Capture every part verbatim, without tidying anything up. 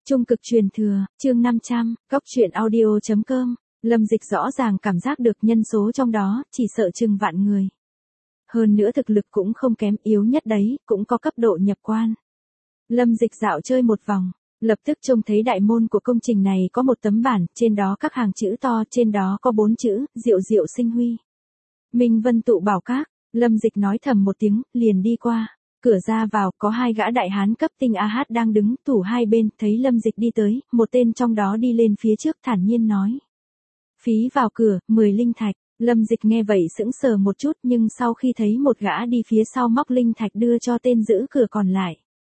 Trung cực truyền thừa, chương năm trăm, góc truyện audio chấm com. Lâm Dịch rõ ràng cảm giác được nhân số trong đó, chỉ sợ chừng vạn người. Hơn nữa thực lực cũng không kém, yếu nhất đấy, cũng có cấp độ nhập quan. Lâm Dịch dạo chơi một vòng, lập tức trông thấy đại môn của công trình này có một tấm bản, trên đó các hàng chữ to, trên đó có bốn chữ, Diệu Diệu Sinh Huy. Minh Vân Tụ Bảo Các. Lâm Dịch nói thầm một tiếng, liền đi qua. Cửa ra vào, có hai gã đại hán cấp tinh a hát đang đứng, tủ hai bên, thấy Lâm Dịch đi tới, một tên trong đó đi lên phía trước thản nhiên nói. Phí vào cửa, mười linh thạch. Lâm Dịch nghe vậy sững sờ một chút, nhưng sau khi thấy một gã đi phía sau móc linh thạch đưa cho tên giữ cửa còn lại.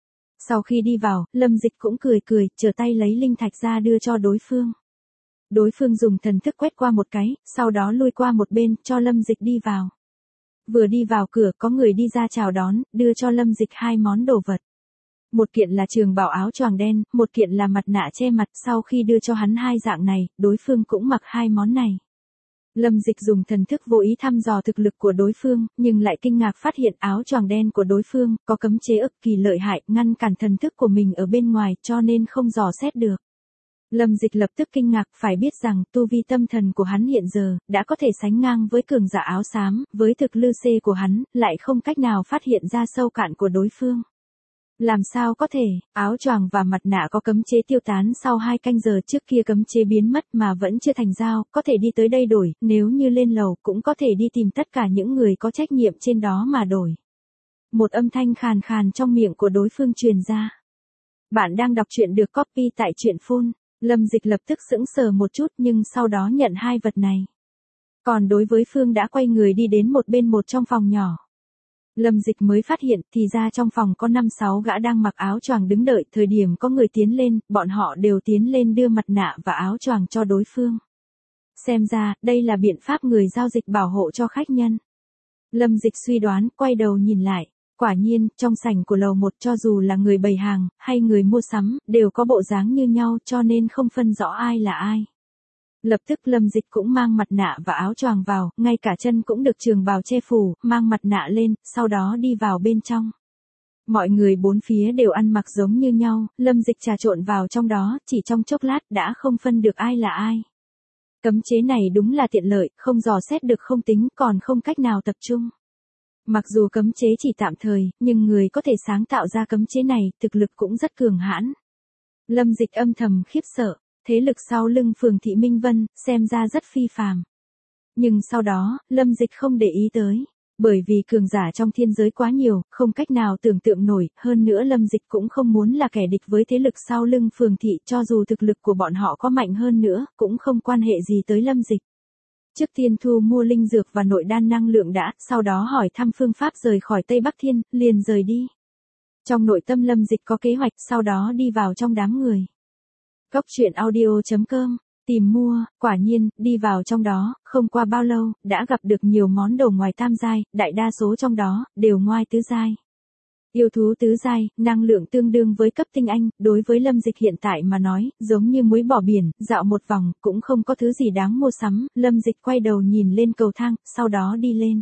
Sau khi đi vào, Lâm Dịch cũng cười cười, trở tay lấy linh thạch ra đưa cho đối phương. Đối phương dùng thần thức quét qua một cái, sau đó lui qua một bên, cho Lâm Dịch đi vào. Vừa đi vào cửa có người đi ra chào đón, đưa cho Lâm Dịch hai món đồ vật. Một kiện là trường bào áo choàng đen, một kiện là mặt nạ che mặt. Sau khi đưa cho hắn hai dạng này, đối phương cũng mặc hai món này. Lâm Dịch dùng thần thức vô ý thăm dò thực lực của đối phương, nhưng lại kinh ngạc phát hiện áo choàng đen của đối phương có cấm chế ức kỳ lợi hại, ngăn cản thần thức của mình ở bên ngoài, cho nên không dò xét được. Lâm Dịch lập tức kinh ngạc, phải biết rằng tu vi tâm thần của hắn hiện giờ đã có thể sánh ngang với cường giả áo xám, với thực lư xê của hắn lại không cách nào phát hiện ra sâu cạn của đối phương. Làm sao có thể, áo choàng và mặt nạ có cấm chế tiêu tán sau hai canh giờ, trước kia cấm chế biến mất mà vẫn chưa thành giao, có thể đi tới đây đổi, nếu như lên lầu cũng có thể đi tìm tất cả những người có trách nhiệm trên đó mà đổi. Một âm thanh khàn khàn trong miệng của đối phương truyền ra. Bạn đang đọc truyện được copy tại truyện phun. Lâm Dịch lập tức sững sờ một chút nhưng sau đó nhận hai vật này. Còn đối với Phương đã quay người đi đến một bên một trong phòng nhỏ. Lâm Dịch mới phát hiện thì ra trong phòng có năm sáu gã đang mặc áo choàng đứng đợi, thời điểm có người tiến lên, bọn họ đều tiến lên đưa mặt nạ và áo choàng cho đối phương. Xem ra, đây là biện pháp người giao dịch bảo hộ cho khách nhân. Lâm Dịch suy đoán, quay đầu nhìn lại. Quả nhiên, trong sảnh của lầu một cho dù là người bày hàng, hay người mua sắm, đều có bộ dáng như nhau cho nên không phân rõ ai là ai. Lập tức Lâm Dịch cũng mang mặt nạ và áo choàng vào, ngay cả chân cũng được trường bào che phủ, mang mặt nạ lên, sau đó đi vào bên trong. Mọi người bốn phía đều ăn mặc giống như nhau, Lâm Dịch trà trộn vào trong đó, chỉ trong chốc lát đã không phân được ai là ai. Cấm chế này đúng là tiện lợi, không dò xét được không tính, còn không cách nào tập trung. Mặc dù cấm chế chỉ tạm thời, nhưng người có thể sáng tạo ra cấm chế này, thực lực cũng rất cường hãn. Lâm Dịch âm thầm khiếp sợ, thế lực sau lưng Phường Thị Minh Vân, xem ra rất phi phàm. Nhưng sau đó, Lâm Dịch không để ý tới, bởi vì cường giả trong thiên giới quá nhiều, không cách nào tưởng tượng nổi, hơn nữa Lâm Dịch cũng không muốn là kẻ địch với thế lực sau lưng Phường Thị, cho dù thực lực của bọn họ có mạnh hơn nữa, cũng không quan hệ gì tới Lâm Dịch. Trước tiên thu mua linh dược và nội đan năng lượng đã, sau đó hỏi thăm phương pháp rời khỏi Tây Bắc Thiên, liền rời đi. Trong nội tâm Lâm Dịch có kế hoạch, sau đó đi vào trong đám người. Góc truyện audio chấm com, tìm mua, quả nhiên, đi vào trong đó, không qua bao lâu, đã gặp được nhiều món đồ ngoài tam giai, đại đa số trong đó, đều ngoài tứ giai. Yêu thú tứ giai, năng lượng tương đương với cấp tinh anh, đối với Lâm Dịch hiện tại mà nói, giống như muối bỏ biển, dạo một vòng, cũng không có thứ gì đáng mua sắm, Lâm Dịch quay đầu nhìn lên cầu thang, sau đó đi lên.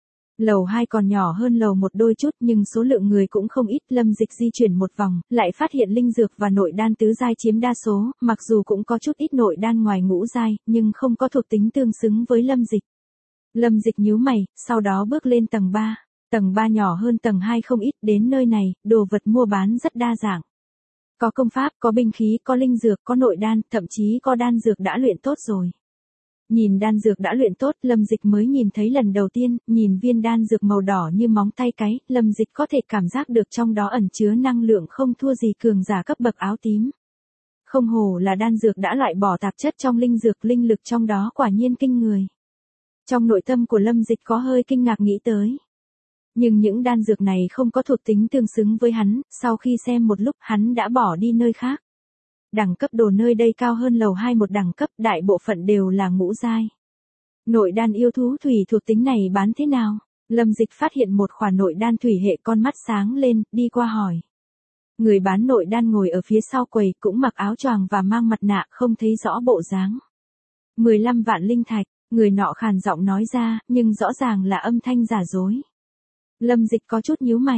Lầu hai còn nhỏ hơn lầu một đôi chút nhưng số lượng người cũng không ít, Lâm Dịch di chuyển một vòng, lại phát hiện linh dược và nội đan tứ giai chiếm đa số, mặc dù cũng có chút ít nội đan ngoài ngũ giai, nhưng không có thuộc tính tương xứng với Lâm Dịch. Lâm Dịch nhíu mày, sau đó bước lên tầng ba. Tầng ba nhỏ hơn tầng hai không ít, đến nơi này, đồ vật mua bán rất đa dạng. Có công pháp, có binh khí, có linh dược, có nội đan, thậm chí có đan dược đã luyện tốt rồi. Nhìn đan dược đã luyện tốt, Lâm Dịch mới nhìn thấy lần đầu tiên, nhìn viên đan dược màu đỏ như móng tay cái, Lâm Dịch có thể cảm giác được trong đó ẩn chứa năng lượng không thua gì cường giả cấp bậc áo tím. Không hổ là đan dược đã loại bỏ tạp chất trong linh dược, linh lực trong đó quả nhiên kinh người. Trong nội tâm của Lâm Dịch có hơi kinh ngạc nghĩ tới. Nhưng những đan dược này không có thuộc tính tương xứng với hắn, sau khi xem một lúc hắn đã bỏ đi nơi khác. Đẳng cấp đồ nơi đây cao hơn lầu hai một đẳng cấp, đại bộ phận đều là ngũ giai. Nội đan yêu thú thủy thuộc tính này bán thế nào? Lâm Dịch phát hiện một khoản nội đan thủy hệ, con mắt sáng lên, đi qua hỏi. Người bán nội đan ngồi ở phía sau quầy, cũng mặc áo choàng và mang mặt nạ, không thấy rõ bộ dáng. mười lăm vạn linh thạch, người nọ khàn giọng nói ra, nhưng rõ ràng là âm thanh giả dối. Lâm Dịch có chút nhíu mày,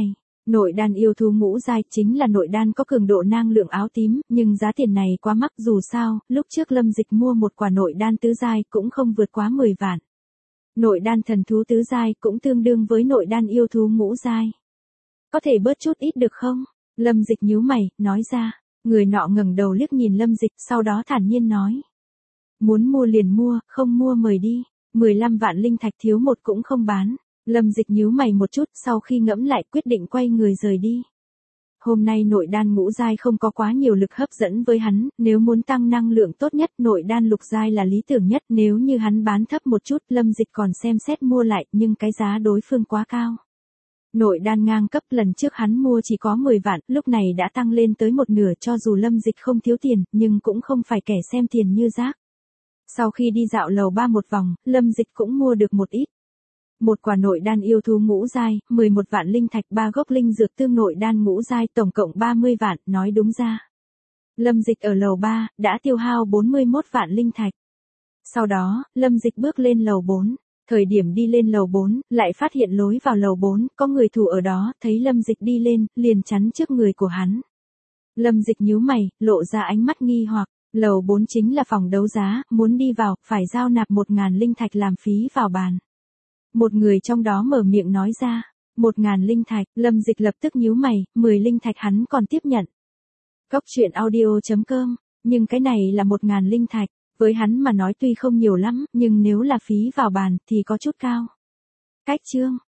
Nội đan yêu thú ngũ giai chính là nội đan có cường độ năng lượng áo tím, nhưng giá tiền này quá mắc, dù sao, lúc trước Lâm Dịch mua một quả nội đan tứ giai cũng không vượt quá mười vạn. Nội đan thần thú tứ giai cũng tương đương với nội đan yêu thú ngũ giai. Có thể bớt chút ít được không? Lâm Dịch nhíu mày, nói ra. Người nọ ngẩng đầu liếc nhìn Lâm Dịch, sau đó thản nhiên nói. Muốn mua liền mua, không mua mời đi. mười lăm vạn linh thạch thiếu một cũng không bán. Lâm Dịch nhíu mày một chút, sau khi ngẫm lại quyết định quay người rời đi. Hôm nay nội đan ngũ giai không có quá nhiều lực hấp dẫn với hắn, nếu muốn tăng năng lượng tốt nhất nội đan lục giai là lý tưởng nhất, nếu như hắn bán thấp một chút Lâm Dịch còn xem xét mua lại, nhưng cái giá đối phương quá cao. Nội đan ngang cấp lần trước hắn mua chỉ có mười vạn, lúc này đã tăng lên tới một nửa, cho dù Lâm Dịch không thiếu tiền, nhưng cũng không phải kẻ xem tiền như rác. Sau khi đi dạo lầu ba một vòng, Lâm Dịch cũng mua được một ít. Một quả nội đan yêu thú ngũ giai, mười một vạn linh thạch, ba gốc linh dược tương nội đan ngũ giai, tổng cộng ba mươi vạn, nói đúng ra. Lâm Dịch ở lầu ba, đã tiêu hao bốn mươi mốt vạn linh thạch. Sau đó, Lâm Dịch bước lên lầu bốn. Thời điểm đi lên lầu bốn, lại phát hiện lối vào lầu bốn, có người thủ ở đó, thấy Lâm Dịch đi lên, liền chắn trước người của hắn. Lâm Dịch nhíu mày, lộ ra ánh mắt nghi hoặc, lầu bốn chính là phòng đấu giá, muốn đi vào, phải giao nạp một ngàn linh thạch làm phí vào bàn. Một người trong đó mở miệng nói ra, một ngàn linh thạch, Lâm Dịch lập tức nhíu mày, mười linh thạch hắn còn tiếp nhận. Góc truyện audio chấm com, nhưng cái này là một ngàn linh thạch, với hắn mà nói tuy không nhiều lắm, nhưng nếu là phí vào bàn thì có chút cao. Cách chương